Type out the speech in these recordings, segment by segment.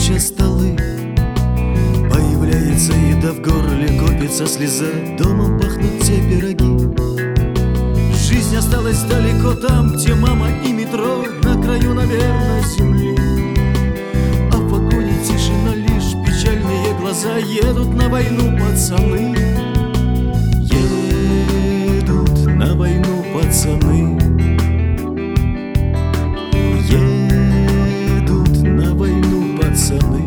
рабочие столы. Появляется еда в горле, копится слеза, домом пахнут те пироги. Жизнь осталась далеко там, где мама и метро, на краю, наверное, земли. А в вагоне тишина, лишь печальные глаза. Едут на войну пацаны, едут на войну пацаны, едут на войну пацаны.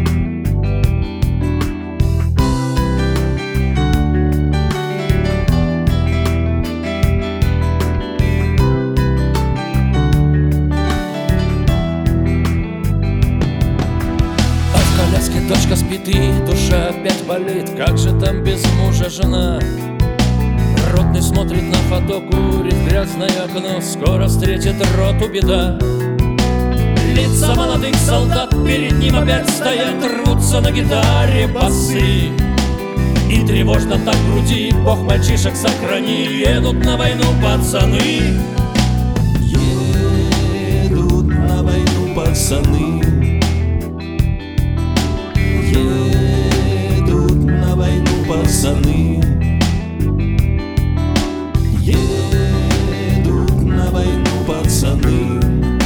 Дочка спит и душа опять болит. Как же там без мужа жена? Ротный смотрит на фото, курит грязное окно. Скоро встретит роту беда. Лица молодых солдат перед ним опять стоят, рвутся на гитаре басы. И тревожно так в груди, Бог мальчишек сохрани. Едут на войну пацаны, едут на войну пацаны, едут на войну пацаны, едут на войну пацаны,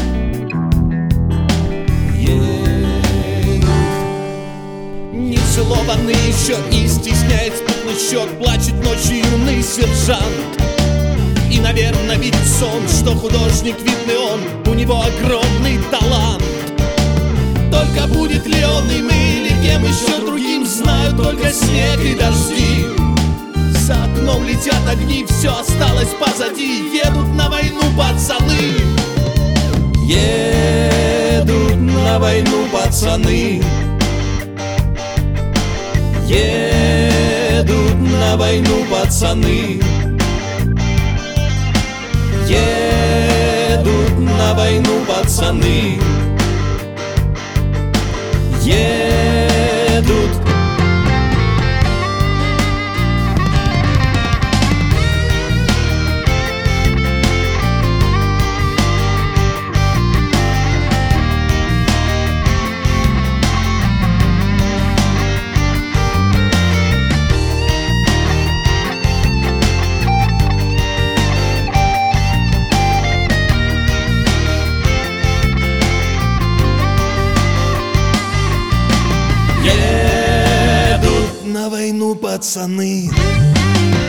едут. Нецелованный еще и стесняет спутный щек, плачет ночью юный сержант. И, наверное, видит сон, что художник видный он, у него огромный талант. Только будет ли он им или кем еще другим, знают только снег и дожди. За окном летят огни, все осталось позади. Едут на войну пацаны, Едут на войну пацаны, едут на войну пацаны, едут на войну пацаны, едут. едут на войну пацаны.